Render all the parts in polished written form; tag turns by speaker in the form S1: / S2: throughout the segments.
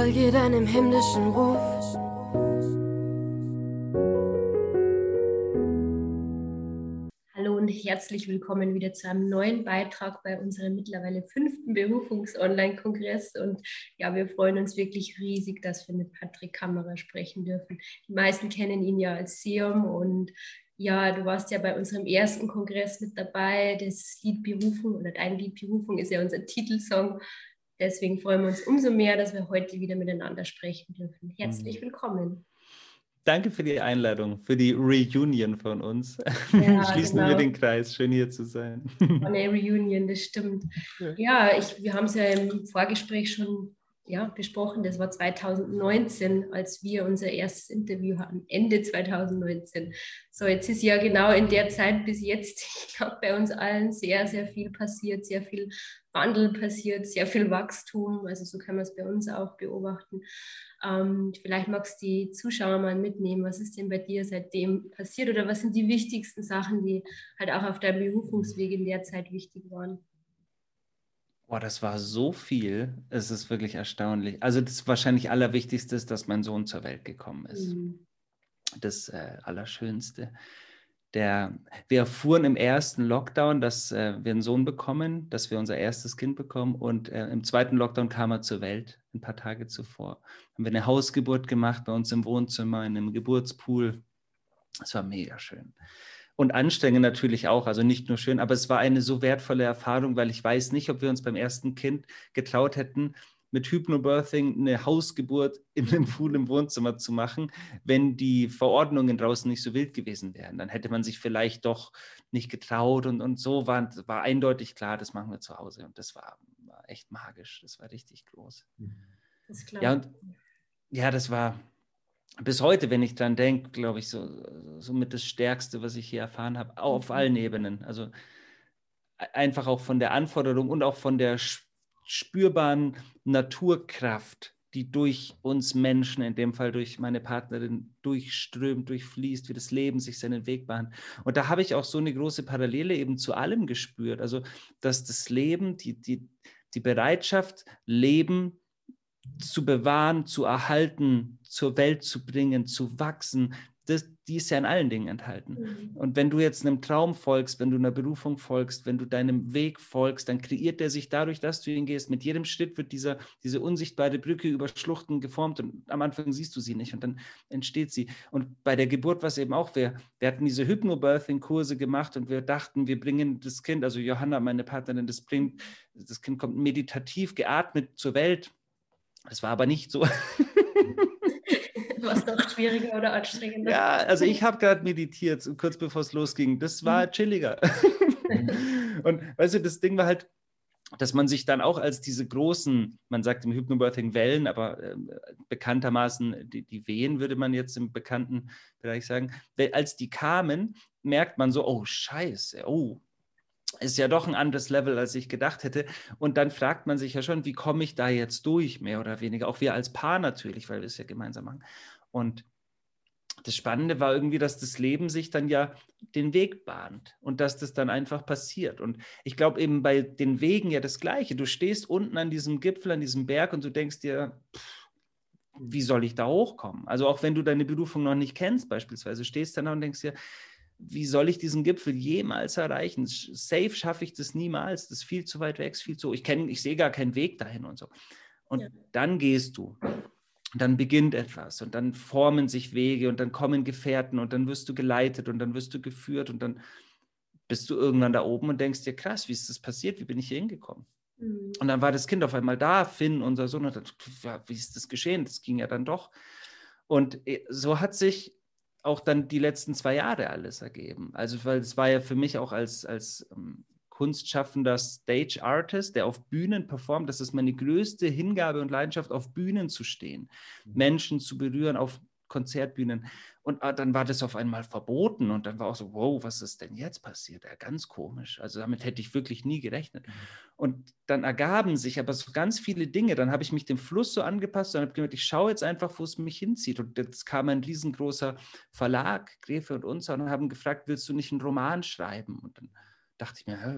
S1: folge deinem himmlischen Ruf.
S2: Hallo und herzlich willkommen wieder zu einem neuen Beitrag bei unserem mittlerweile 5. Berufungs-Online-Kongress. Und ja, wir freuen uns wirklich riesig, dass wir mit Patrick Kammerer sprechen dürfen. Die meisten kennen ihn ja als Seom und ja, du warst ja bei unserem ersten Kongress mit dabei. Das Lied Berufung oder Dein Lied Berufung ist ja unser Titelsong. Deswegen freuen wir uns umso mehr, dass wir heute wieder miteinander sprechen dürfen. Herzlich willkommen.
S3: Danke für die Einladung, für die Reunion von uns.
S2: Ja,
S3: Schließen
S2: genau.
S3: wir den Kreis. Schön hier zu sein.
S2: Eine Reunion, das stimmt. Ja, wir haben es ja im Vorgespräch schon besprochen. Das war 2019, als wir unser erstes Interview hatten, Ende 2019. So, jetzt ist ja genau in der Zeit bis jetzt, ich glaube, bei uns allen sehr, sehr viel passiert, sehr viel Wandel passiert, sehr viel Wachstum. Also so kann man es bei uns auch beobachten. Vielleicht magst du die Zuschauer mal mitnehmen. Was ist denn bei dir seitdem passiert oder was sind die wichtigsten Sachen, die halt auch auf deinem Berufungsweg in der Zeit wichtig waren?
S3: Boah, das war so viel. Es ist wirklich erstaunlich. Also das wahrscheinlich Allerwichtigste ist, dass mein Sohn zur Welt gekommen ist. Das Allerschönste. Wir erfuhren im ersten Lockdown, dass wir einen Sohn bekommen, dass wir unser erstes Kind bekommen. Und im zweiten Lockdown kam er zur Welt, ein paar Tage zuvor. Haben wir eine Hausgeburt gemacht bei uns im Wohnzimmer, in einem Geburtspool. Es war mega schön. Und anstrengend natürlich auch, also nicht nur schön, aber es war eine so wertvolle Erfahrung, weil ich weiß nicht, ob wir uns beim ersten Kind getraut hätten, mit Hypnobirthing eine Hausgeburt in einem Pool im Wohnzimmer zu machen, wenn die Verordnungen draußen nicht so wild gewesen wären. Dann hätte man sich vielleicht doch nicht getraut und so war eindeutig klar, das machen wir zu Hause. Und das war echt magisch, das war richtig groß.
S2: Das ist klar.
S3: Ja, und ja, das war bis heute, wenn ich dran denke, glaube ich, so mit das Stärkste, was ich hier erfahren habe, auf allen Ebenen. Also einfach auch von der Anforderung und auch von der spürbaren Naturkraft, die durch uns Menschen, in dem Fall durch meine Partnerin, durchströmt, durchfließt, wie das Leben sich seinen Weg bahnt. Und da habe ich auch so eine große Parallele eben zu allem gespürt. Also, dass das Leben, die Bereitschaft, Leben zu bewahren, zu erhalten, zur Welt zu bringen, zu wachsen, die ist ja in allen Dingen enthalten. Und wenn du jetzt einem Traum folgst, wenn du einer Berufung folgst, wenn du deinem Weg folgst, dann kreiert der sich dadurch, dass du ihn gehst. Mit jedem Schritt wird diese unsichtbare Brücke über Schluchten geformt und am Anfang siehst du sie nicht und dann entsteht sie. Und bei der Geburt war es eben auch, wir hatten diese Hypnobirthing-Kurse gemacht und wir dachten, wir bringen das Kind, also Johanna, meine Partnerin, das Kind kommt meditativ geatmet zur Welt. Das war aber nicht so.
S2: War es doch schwieriger oder anstrengender?
S3: Ja, also ich habe gerade meditiert, kurz bevor es losging. Das war chilliger. Und weißt du, das Ding war halt, dass man sich dann auch als diese großen, man sagt im Hypnobirthing Wellen, aber bekanntermaßen die Wehen, würde man jetzt im bekannten Bereich sagen, als die kamen, merkt man so, oh Scheiße, oh, ist ja doch ein anderes Level, als ich gedacht hätte. Und dann fragt man sich ja schon, wie komme ich da jetzt durch, mehr oder weniger. Auch wir als Paar natürlich, weil wir es ja gemeinsam machen. Und das Spannende war irgendwie, dass das Leben sich dann ja den Weg bahnt und dass das dann einfach passiert. Und ich glaube eben bei den Wegen ja das Gleiche. Du stehst unten an diesem Gipfel, an diesem Berg und du denkst dir, wie soll ich da hochkommen? Also auch wenn du deine Berufung noch nicht kennst beispielsweise, stehst dann da und denkst dir, wie soll ich diesen Gipfel jemals erreichen? Safe schaffe ich das niemals. Das ist viel zu weit weg, ist viel zu. Ich sehe gar keinen Weg dahin und so. Und dann gehst du. Dann beginnt etwas und dann formen sich Wege und dann kommen Gefährten und dann wirst du geleitet und dann wirst du geführt und dann bist du irgendwann da oben und denkst dir, krass, wie ist das passiert? Wie bin ich hier hingekommen? Und dann war das Kind auf einmal da, Finn, unser Sohn, und dann, ja, wie ist das geschehen? Das ging ja dann doch. Und so hat sich auch dann die letzten 2 Jahre alles ergeben. Also, weil es war ja für mich auch als kunstschaffender Stage Artist, der auf Bühnen performt, das ist meine größte Hingabe und Leidenschaft, auf Bühnen zu stehen, Menschen zu berühren, auf Konzertbühnen. Und dann war das auf einmal verboten und dann war auch so, wow, was ist denn jetzt passiert? Ja, ganz komisch. Also damit hätte ich wirklich nie gerechnet. Und dann ergaben sich aber so ganz viele Dinge. Dann habe ich mich dem Fluss so angepasst und habe gemerkt, ich schaue jetzt einfach, wo es mich hinzieht. Und jetzt kam ein riesengroßer Verlag, Gräfe und Unzer, und haben gefragt, willst du nicht einen Roman schreiben? Und dann dachte ich mir,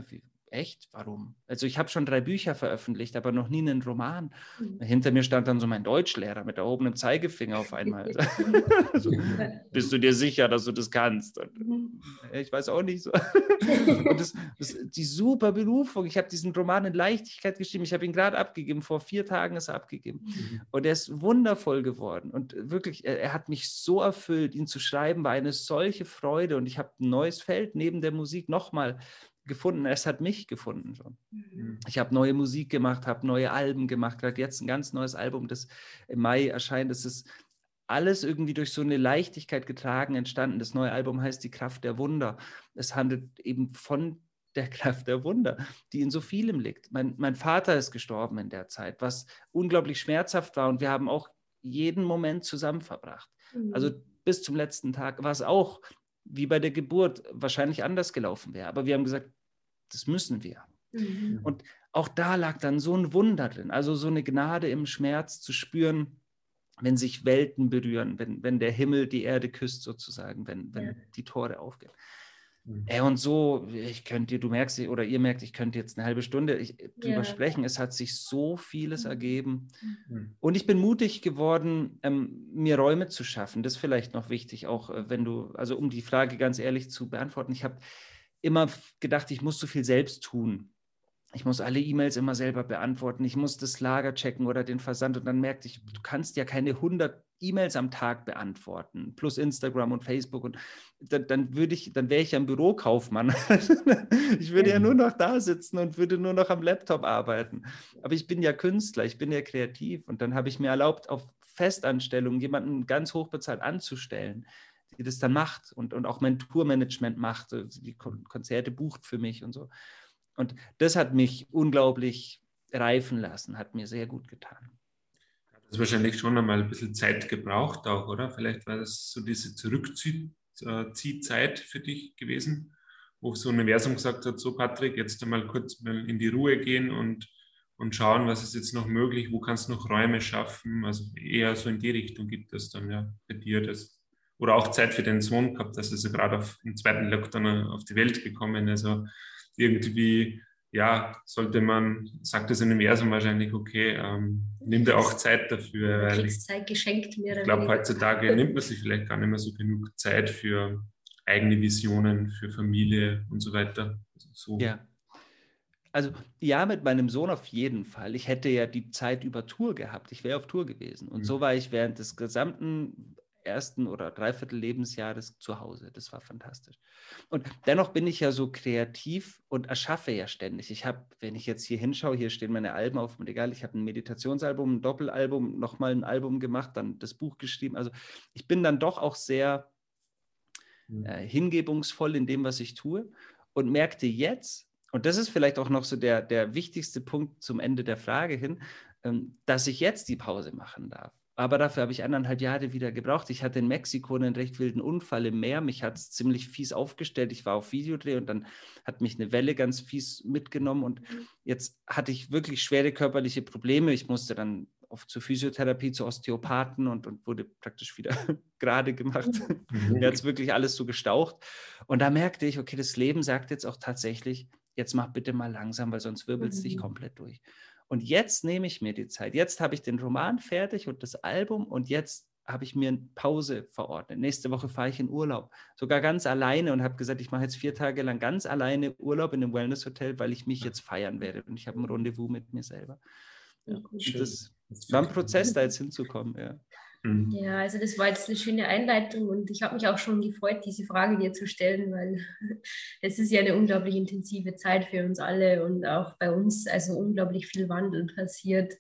S3: echt, warum? Also ich habe schon 3 Bücher veröffentlicht, aber noch nie einen Roman. Hinter mir stand dann so mein Deutschlehrer mit erhobenem Zeigefinger auf einmal. Also, bist du dir sicher, dass du das kannst? Und, ich weiß auch nicht so. Und das die super Berufung. Ich habe diesen Roman in Leichtigkeit geschrieben. Ich habe ihn gerade abgegeben. Vor 4 Tagen ist er abgegeben. Und er ist wundervoll geworden. Und wirklich, er hat mich so erfüllt. Ihn zu schreiben war eine solche Freude. Und ich habe ein neues Feld neben der Musik nochmal gefunden. Es hat mich gefunden schon. Ich habe neue Musik gemacht, habe neue Alben gemacht. Gerade jetzt ein ganz neues Album, das im Mai erscheint. Das ist alles irgendwie durch so eine Leichtigkeit getragen, entstanden. Das neue Album heißt Die Kraft der Wunder. Es handelt eben von der Kraft der Wunder, die in so vielem liegt. Mein Vater ist gestorben in der Zeit, was unglaublich schmerzhaft war. Und wir haben auch jeden Moment zusammen verbracht. Also bis zum letzten Tag war es auch, wie bei der Geburt, wahrscheinlich anders gelaufen wäre. Aber wir haben gesagt, das müssen wir. Und auch da lag dann so ein Wunder drin. Also so eine Gnade im Schmerz zu spüren, wenn sich Welten berühren, wenn der Himmel die Erde küsst sozusagen, wenn die Tore aufgehen. Und so, du merkst, oder ihr merkt, ich könnte jetzt eine halbe Stunde drüber sprechen. Es hat sich so vieles ergeben. Und ich bin mutig geworden, mir Räume zu schaffen. Das ist vielleicht noch wichtig, auch also um die Frage ganz ehrlich zu beantworten. Ich habe immer gedacht, ich muss so viel selbst tun. Ich muss alle E-Mails immer selber beantworten. Ich muss das Lager checken oder den Versand. Und dann merkte ich, du kannst ja keine 100 E-Mails am Tag beantworten, plus Instagram und Facebook. Und dann wäre ich ja ein Bürokaufmann. Ich würde ja nur noch da sitzen und würde nur noch am Laptop arbeiten. Aber ich bin ja Künstler, ich bin ja kreativ. Und dann habe ich mir erlaubt, auf Festanstellung jemanden ganz hochbezahlt anzustellen, die das dann macht und auch mein Tourmanagement macht, die Konzerte bucht für mich und so. Und das hat mich unglaublich reifen lassen, hat mir sehr gut getan.
S4: Das ist wahrscheinlich schon einmal ein bisschen Zeit gebraucht auch, oder? Vielleicht war das so diese Zurückziehzeit für dich gewesen, wo das Universum gesagt hat, so Patrick, jetzt einmal kurz mal in die Ruhe gehen und schauen, was ist jetzt noch möglich, wo kannst du noch Räume schaffen, also eher so in die Richtung gibt es dann ja bei dir das. Oder auch Zeit für den Sohn gehabt, dass er so gerade im 2. Lockdown auf die Welt gekommen ist. Also irgendwie, sagt das Universum wahrscheinlich, okay, nimm dir auch Zeit dafür.
S2: Du kriegst Zeit geschenkt, mehr oder
S4: ich glaube,
S2: weniger.
S4: heutzutage nimmt man sich vielleicht gar nicht mehr so genug Zeit für eigene Visionen, für Familie und so weiter. So.
S3: Ja. Also ja, mit meinem Sohn auf jeden Fall. Ich hätte ja die Zeit über Tour gehabt. Ich wäre auf Tour gewesen. Und so war ich während des gesamten 1. oder 3/4 Lebensjahres zu Hause. Das war fantastisch. Und dennoch bin ich ja so kreativ und erschaffe ja ständig. Ich habe, wenn ich jetzt hier hinschaue, hier stehen meine Alben auf dem Regal. Ich habe ein Meditationsalbum, ein Doppelalbum, nochmal ein Album gemacht, dann das Buch geschrieben. Also ich bin dann doch auch sehr hingebungsvoll in dem, was ich tue und merkte jetzt, und das ist vielleicht auch noch so der wichtigste Punkt zum Ende der Frage hin, dass ich jetzt die Pause machen darf. Aber dafür habe ich 1,5 Jahre wieder gebraucht. Ich hatte in Mexiko einen recht wilden Unfall im Meer. Mich hat es ziemlich fies aufgestellt. Ich war auf Videodreh und dann hat mich eine Welle ganz fies mitgenommen. Und jetzt hatte ich wirklich schwere körperliche Probleme. Ich musste dann oft zur Physiotherapie, zu Osteopathen und wurde praktisch wieder gerade gemacht. Mir hat es wirklich alles so gestaucht. Und da merkte ich, okay, das Leben sagt jetzt auch tatsächlich, jetzt mach bitte mal langsam, weil sonst wirbelst du dich komplett durch. Und jetzt nehme ich mir die Zeit. Jetzt habe ich den Roman fertig und das Album und jetzt habe ich mir eine Pause verordnet. Nächste Woche fahre ich in Urlaub, sogar ganz alleine und habe gesagt, ich mache jetzt 4 Tage lang ganz alleine Urlaub in einem Wellness-Hotel, weil ich mich jetzt feiern werde und ich habe ein Rendezvous mit mir selber. Ja. Das war ein Prozess, da jetzt hinzukommen. Ja.
S2: Ja, also das war jetzt eine schöne Einleitung und ich habe mich auch schon gefreut, diese Frage dir zu stellen, weil es ist ja eine unglaublich intensive Zeit für uns alle und auch bei uns, also unglaublich viel Wandel passiert.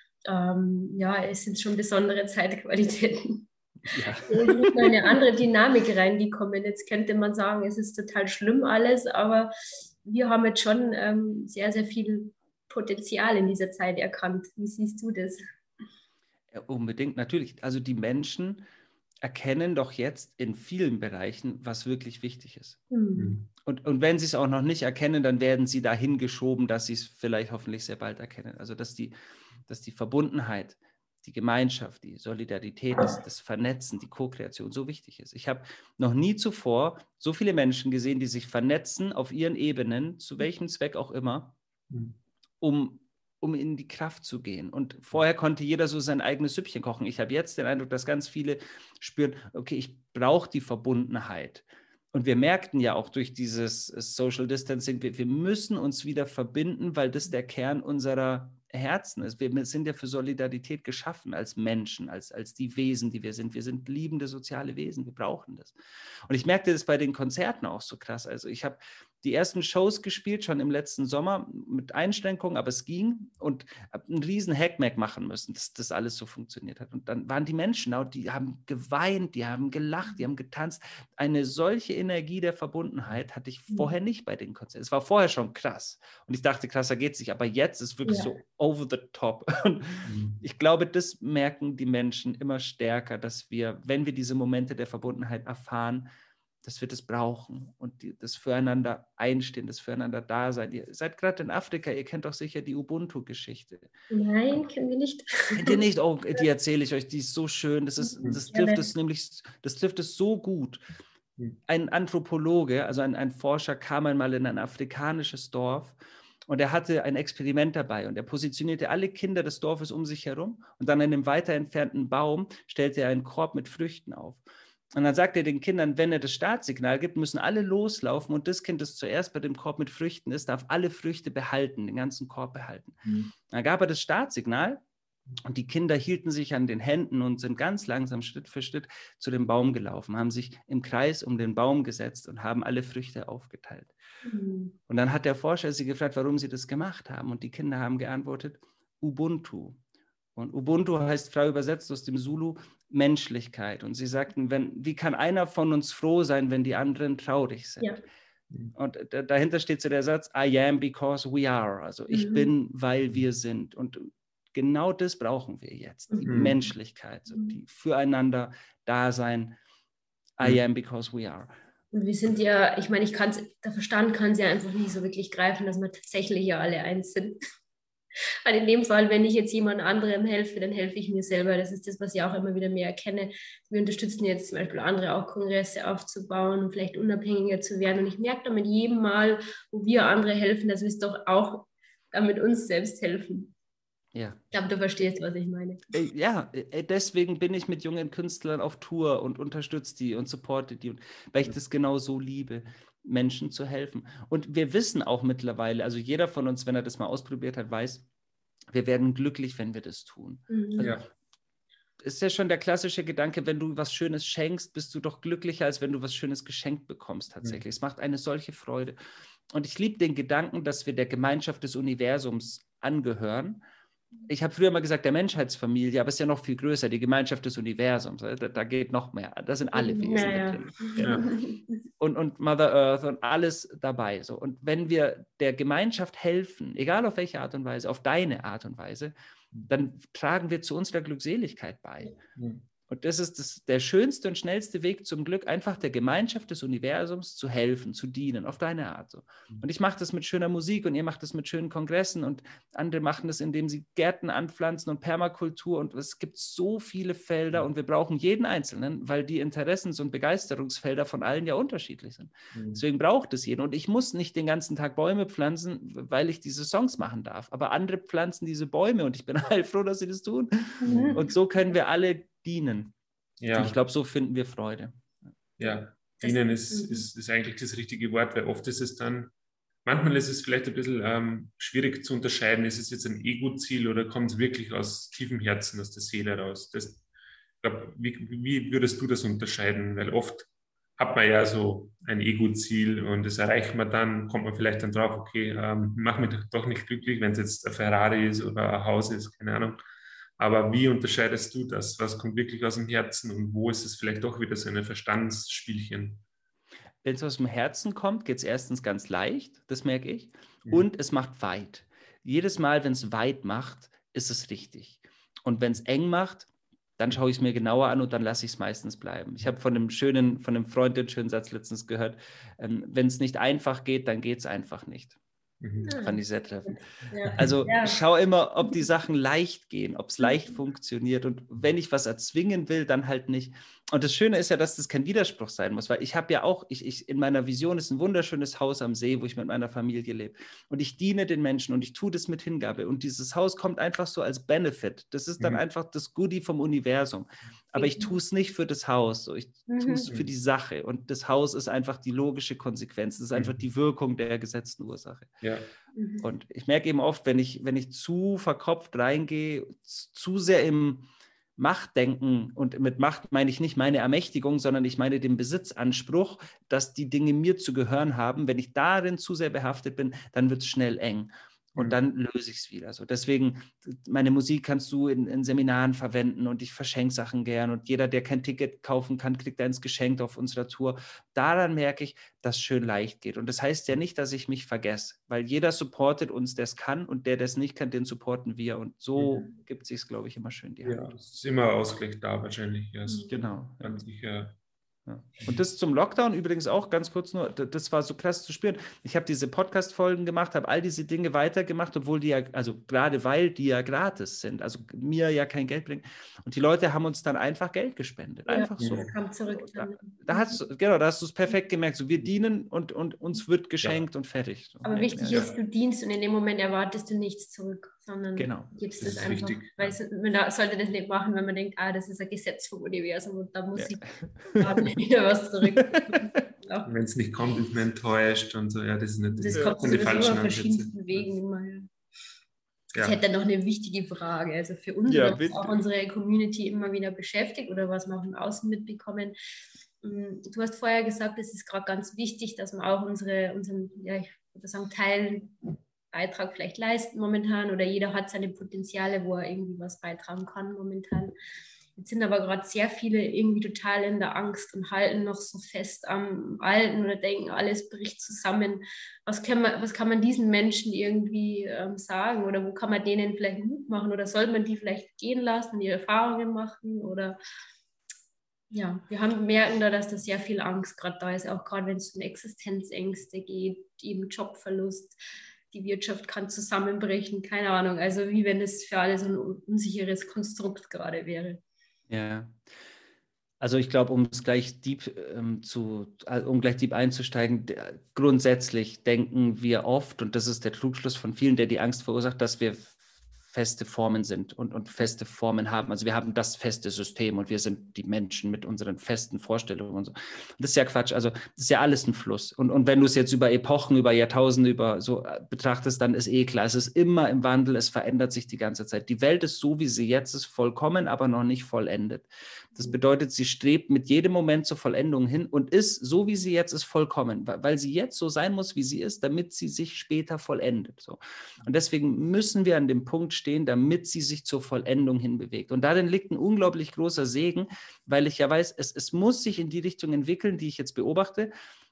S2: Es sind schon besondere Zeitqualitäten. Ja. Es ist eine andere Dynamik reingekommen. Jetzt könnte man sagen, es ist total schlimm alles, aber wir haben jetzt schon sehr, sehr viel Potenzial in dieser Zeit erkannt. Wie siehst du das?
S3: Ja, unbedingt, natürlich. Also die Menschen erkennen doch jetzt in vielen Bereichen, was wirklich wichtig ist. Und wenn sie es auch noch nicht erkennen, dann werden sie dahin geschoben, dass sie es vielleicht hoffentlich sehr bald erkennen. Also dass die Verbundenheit die Gemeinschaft, die Solidarität, das Vernetzen, die Co-Kreation so wichtig ist. Ich habe noch nie zuvor so viele Menschen gesehen, die sich vernetzen auf ihren Ebenen, zu welchem Zweck auch immer, um in die Kraft zu gehen. Und vorher konnte jeder so sein eigenes Süppchen kochen. Ich habe jetzt den Eindruck, dass ganz viele spüren, okay, ich brauche die Verbundenheit. Und wir merkten ja auch durch dieses Social Distancing, wir müssen uns wieder verbinden, weil das der Kern unserer Herzen ist. Wir sind ja für Solidarität geschaffen als Menschen, als die Wesen, die wir sind. Wir sind liebende soziale Wesen, wir brauchen das. Und ich merkte das bei den Konzerten auch so krass. Also ich habe die ersten Shows gespielt, schon im letzten Sommer, mit Einschränkungen, aber es ging, und habe einen riesen Hackmack machen müssen, dass das alles so funktioniert hat. Und dann waren die Menschen da, die haben geweint, die haben gelacht, die haben getanzt. Eine solche Energie der Verbundenheit hatte ich vorher nicht bei den Konzerten. Es war vorher schon krass. Und ich dachte, krasser geht's nicht, aber jetzt ist es wirklich so over the top. Und ich glaube, das merken die Menschen immer stärker, dass wir, wenn wir diese Momente der Verbundenheit erfahren, dass wir das brauchen und das füreinander einstehen, das füreinander da sein. Ihr seid gerade in Afrika, ihr kennt doch sicher die Ubuntu-Geschichte.
S2: Nein, kennen wir nicht.
S3: Kennt ihr nicht? Oh, die erzähle ich euch, die ist so schön. Das trifft es so gut. Ein Anthropologe, also ein Forscher, kam einmal in ein afrikanisches Dorf und er hatte ein Experiment dabei und er positionierte alle Kinder des Dorfes um sich herum und dann in einem weiter entfernten Baum stellte er einen Korb mit Früchten auf. Und dann sagt er den Kindern, wenn er das Startsignal gibt, müssen alle loslaufen und das Kind, das zuerst bei dem Korb mit Früchten ist, darf alle Früchte behalten, den ganzen Korb behalten. Dann gab er das Startsignal und die Kinder hielten sich an den Händen und sind ganz langsam Schritt für Schritt zu dem Baum gelaufen, haben sich im Kreis um den Baum gesetzt und haben alle Früchte aufgeteilt. Und dann hat der Forscher sie gefragt, warum sie das gemacht haben, und die Kinder haben geantwortet, Ubuntu. Und Ubuntu heißt frei übersetzt aus dem Zulu Menschlichkeit. Und sie sagten, wie kann einer von uns froh sein, wenn die anderen traurig sind? Ja. Und dahinter steht so der Satz, I am because we are. Also ich bin, weil wir sind. Und genau das brauchen wir jetzt, die Menschlichkeit, so die füreinander Dasein. I am because we are.
S2: Und wir sind ja, ich meine, der Verstand kann es ja einfach nicht so wirklich greifen, dass wir tatsächlich ja alle eins sind. Also in dem Fall, wenn ich jetzt jemand anderem helfe, dann helfe ich mir selber. Das ist das, was ich auch immer wieder mehr erkenne. Wir unterstützen jetzt zum Beispiel andere auch, Kongresse aufzubauen und vielleicht unabhängiger zu werden. Und ich merke da mit jedem Mal, wo wir andere helfen, dass wir es doch auch mit uns selbst helfen.
S3: Ja.
S2: Ich glaube, du verstehst, was ich meine.
S3: Ja, deswegen bin ich mit jungen Künstlern auf Tour und unterstütze die und supporte die, weil ich das genau so liebe, Menschen zu helfen. Und wir wissen auch mittlerweile, also jeder von uns, wenn er das mal ausprobiert hat, weiß, wir werden glücklich, wenn wir das tun. Also, ist ja schon der klassische Gedanke, wenn du was Schönes schenkst, bist du doch glücklicher, als wenn du was Schönes geschenkt bekommst tatsächlich. Es macht eine solche Freude. Und ich liebe den Gedanken, dass wir der Gemeinschaft des Universums angehören. Ich habe früher mal gesagt, der Menschheitsfamilie, aber es ist ja noch viel größer, die Gemeinschaft des Universums. Da geht noch mehr. Da sind alle Wesen drin. Und Mother Earth und alles dabei. So. Und wenn wir der Gemeinschaft helfen, egal auf welche Art und Weise, auf deine Art und Weise, dann tragen wir zu unserer Glückseligkeit bei. Und das ist der schönste und schnellste Weg zum Glück, einfach der Gemeinschaft des Universums zu helfen, zu dienen, auf deine Art. So. Und ich mache das mit schöner Musik und ihr macht das mit schönen Kongressen und andere machen das, indem sie Gärten anpflanzen und Permakultur, und es gibt so viele Felder und wir brauchen jeden Einzelnen, weil die Interessens- und Begeisterungsfelder von allen ja unterschiedlich sind. Deswegen braucht es jeden, und ich muss nicht den ganzen Tag Bäume pflanzen, weil ich diese Songs machen darf, aber andere pflanzen diese Bäume und ich bin heilfroh, dass sie das tun. Und so können wir alle dienen. Ja. Und ich glaube, so finden wir Freude.
S4: Ja, dienen ist eigentlich das richtige Wort, weil oft ist es dann, manchmal ist es vielleicht ein bisschen schwierig zu unterscheiden, ist es jetzt ein Ego-Ziel oder kommt es wirklich aus tiefem Herzen, aus der Seele raus. Ich glaube, wie würdest du das unterscheiden? Weil oft hat man ja so ein Ego-Ziel und das erreicht man dann, kommt man vielleicht dann drauf, okay, mach mich doch nicht glücklich, wenn es jetzt ein Ferrari ist oder ein Haus ist, keine Ahnung. Aber wie unterscheidest du das? Was kommt wirklich aus dem Herzen und wo ist es vielleicht doch wieder so ein Verstandsspielchen?
S3: Wenn es aus dem Herzen kommt, geht es erstens ganz leicht, das merke ich, und es macht weit. Jedes Mal, wenn es weit macht, ist es richtig. Und wenn es eng macht, dann schaue ich es mir genauer an und dann lasse ich es meistens bleiben. Ich habe von einem Freund den schönen Satz letztens gehört, wenn es nicht einfach geht, dann geht es einfach nicht. Fand ich sehr treffend.
S2: Ja.
S3: Also
S2: Ja.
S3: schau immer, ob die Sachen leicht gehen, ob es leicht funktioniert. Und wenn ich was erzwingen will, dann halt nicht. Und das Schöne ist ja, dass das kein Widerspruch sein muss, weil ich habe ja auch, in meiner Vision ist ein wunderschönes Haus am See, wo ich mit meiner Familie lebe. Und ich diene den Menschen und ich tue das mit Hingabe. Und dieses Haus kommt einfach so als Benefit. Das ist dann einfach das Goodie vom Universum. Aber ich tue es nicht für das Haus, so. Ich tue es für die Sache. Und das Haus ist einfach die logische Konsequenz. Das ist einfach die Wirkung der gesetzten Ursache.
S4: Ja.
S3: Und ich merke eben oft, wenn ich zu verkopft reingehe, zu sehr im Machtdenken, und mit Macht meine ich nicht meine Ermächtigung, sondern ich meine den Besitzanspruch, dass die Dinge mir zu gehören haben. Wenn ich darin zu sehr behaftet bin, dann wird es schnell eng. Und dann löse ich es wieder. So, deswegen, meine Musik kannst du in Seminaren verwenden und ich verschenke Sachen gern. Und jeder, der kein Ticket kaufen kann, kriegt eins geschenkt auf unserer Tour. Daran merke ich, dass es schön leicht geht. Und das heißt ja nicht, dass ich mich vergesse, weil jeder supportet uns, der es kann, und der es nicht kann, den supporten wir. Und so gibt es sich, glaube ich, immer schön die Hand.
S4: Ja, es ist immer Ausgleich da wahrscheinlich. Also
S3: genau.
S4: Ganz sicher.
S3: Ja. Und das zum Lockdown übrigens auch ganz kurz nur, das war so krass zu spüren. Ich habe diese Podcast-Folgen gemacht, habe all diese Dinge weitergemacht, obwohl die ja, also gerade weil die ja gratis sind, also mir ja kein Geld bringen. Und die Leute haben uns dann einfach Geld gespendet. Einfach so.
S2: Kam zurück.
S3: Da hast du es perfekt gemerkt. So, wir dienen und uns wird geschenkt und fertig. So.
S2: Aber wichtig ist, du dienst und in dem Moment erwartest du nichts zurück, sondern gibst es einfach.
S4: Wichtig.
S2: Weil man sollte das nicht machen, wenn man denkt, das ist ein Gesetz vom Universum und da muss ich wieder was zurück.
S4: Wenn es nicht kommt, ist man enttäuscht und so. Ja, das ist nicht
S2: das kommt
S4: die
S2: sowieso auf verschiedensten Wegen immer.
S4: Ja.
S2: Ich hätte noch eine wichtige Frage. Also für uns, was auch unsere Community immer wieder beschäftigt oder was wir auch im Außen mitbekommen. Du hast vorher gesagt, es ist gerade ganz wichtig, dass wir auch unseren, ich würde sagen, Beitrag vielleicht leisten momentan, oder jeder hat seine Potenziale, wo er irgendwie was beitragen kann momentan. Jetzt sind aber gerade sehr viele irgendwie total in der Angst und halten noch so fest am Alten oder denken, alles bricht zusammen. Was kann man diesen Menschen irgendwie sagen, oder wo kann man denen vielleicht Mut machen, oder soll man die vielleicht gehen lassen, ihre Erfahrungen machen, oder ja, merken da, dass da sehr viel Angst gerade da ist, auch gerade wenn es um Existenzängste geht, eben Jobverlust, die Wirtschaft kann zusammenbrechen, keine Ahnung, also wie wenn es für alle so ein unsicheres Konstrukt gerade wäre.
S3: Ja, also ich glaube, um gleich deep einzusteigen, grundsätzlich denken wir oft, und das ist der Trugschluss von vielen, der die Angst verursacht, dass wir feste Formen sind und feste Formen haben. Also wir haben das feste System und wir sind die Menschen mit unseren festen Vorstellungen und so. Und das ist ja Quatsch. Also das ist ja alles ein Fluss. Und wenn du es jetzt über Epochen, über Jahrtausende, über so betrachtest, dann ist klar, es ist immer im Wandel, es verändert sich die ganze Zeit. Die Welt ist so, wie sie jetzt ist, vollkommen, aber noch nicht vollendet. Das bedeutet, sie strebt mit jedem Moment zur Vollendung hin und ist, so wie sie jetzt ist, vollkommen, weil sie jetzt so sein muss, wie sie ist, damit sie sich später vollendet. So. Und deswegen müssen wir an dem Punkt stehen, damit sie sich zur Vollendung hinbewegt. Und darin liegt ein unglaublich großer Segen, weil ich ja weiß, es muss sich in die Richtung entwickeln, die ich jetzt beobachte,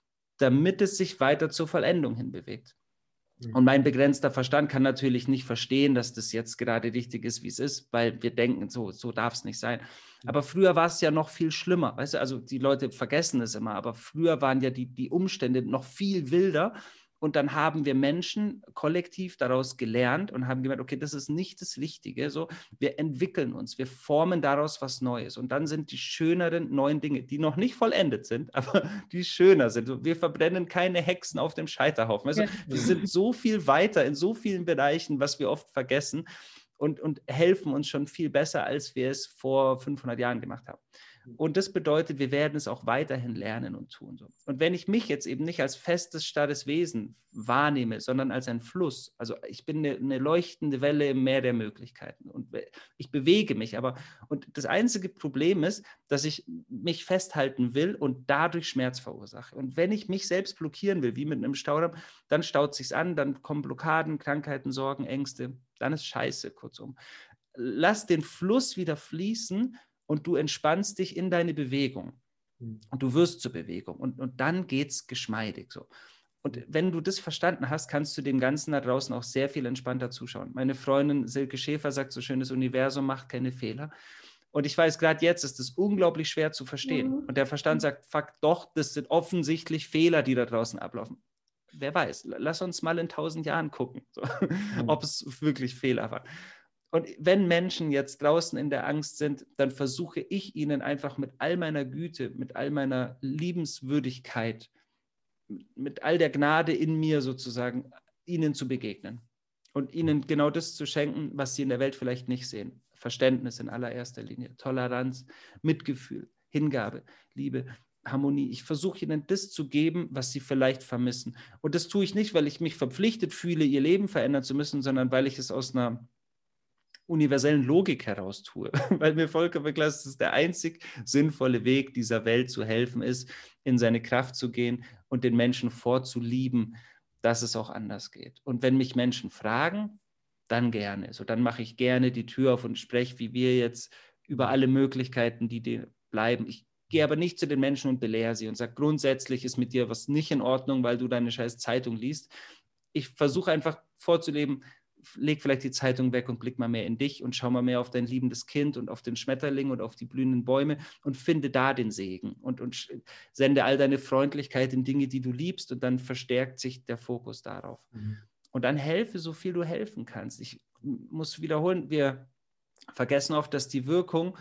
S3: damit es sich weiter zur Vollendung hinbewegt. Und mein begrenzter Verstand kann natürlich nicht verstehen, dass das jetzt gerade richtig ist, wie es ist, weil wir denken, so darf es nicht sein. Aber früher war es ja noch viel schlimmer. Weißt du, also die Leute vergessen es immer, aber früher waren ja die Umstände noch viel wilder. Und dann haben wir Menschen kollektiv daraus gelernt und haben gemerkt, okay, das ist nicht das Richtige. So, wir entwickeln uns, wir formen daraus was Neues. Und dann sind die schöneren neuen Dinge, die noch nicht vollendet sind, aber die schöner sind. Wir verbrennen keine Hexen auf dem Scheiterhaufen. Also, wir sind so viel weiter in so vielen Bereichen, was wir oft vergessen, und helfen uns schon viel besser, als wir es vor 500 Jahren gemacht haben. Und das bedeutet, wir werden es auch weiterhin lernen und tun. So. Und wenn ich mich jetzt eben nicht als festes, starres Wesen wahrnehme, sondern als ein Fluss, also ich bin eine leuchtende Welle im Meer der Möglichkeiten und ich bewege mich, und das einzige Problem ist, dass ich mich festhalten will und dadurch Schmerz verursache. Und wenn ich mich selbst blockieren will, wie mit einem Staudamm, dann staut es sich an, dann kommen Blockaden, Krankheiten, Sorgen, Ängste, dann ist Scheiße, kurzum. Lass den Fluss wieder fließen und du entspannst dich in deine Bewegung und du wirst zur Bewegung und dann geht es geschmeidig so. Und wenn du das verstanden hast, kannst du dem Ganzen da draußen auch sehr viel entspannter zuschauen. Meine Freundin Silke Schäfer sagt so schön, das Universum macht keine Fehler. Und ich weiß, gerade jetzt ist es unglaublich schwer zu verstehen. Und der Verstand sagt, fuck doch, das sind offensichtlich Fehler, die da draußen ablaufen. wer weiß, lass uns mal in 1000 Jahren gucken, so, ob es wirklich Fehler war. Und wenn Menschen jetzt draußen in der Angst sind, dann versuche ich ihnen einfach mit all meiner Güte, mit all meiner Liebenswürdigkeit, mit all der Gnade in mir sozusagen, ihnen zu begegnen und ihnen genau das zu schenken, was sie in der Welt vielleicht nicht sehen. Verständnis in allererster Linie, Toleranz, Mitgefühl, Hingabe, Liebe, Harmonie. Ich versuche ihnen das zu geben, was sie vielleicht vermissen. Und das tue ich nicht, weil ich mich verpflichtet fühle, ihr Leben verändern zu müssen, sondern weil ich es aus einer universellen Logik heraus tue, weil mir vollkommen klar ist, dass der einzig sinnvolle Weg, dieser Welt zu helfen ist, in seine Kraft zu gehen und den Menschen vorzulieben, dass es auch anders geht. Und wenn mich Menschen fragen, dann gerne. So, dann mache ich gerne die Tür auf und spreche, wie wir jetzt, über alle Möglichkeiten, die bleiben. Ich gehe aber nicht zu den Menschen und belehre sie und sage, grundsätzlich ist mit dir was nicht in Ordnung, weil du deine scheiß Zeitung liest. Ich versuche einfach vorzuleben, leg vielleicht die Zeitung weg und blick mal mehr in dich und schau mal mehr auf dein liebendes Kind und auf den Schmetterling und auf die blühenden Bäume und finde da den Segen und sende all deine Freundlichkeit in Dinge, die du liebst, und dann verstärkt sich der Fokus darauf. Und dann helfe, so viel du helfen kannst. Ich muss wiederholen, wir vergessen oft, dass die Wirkung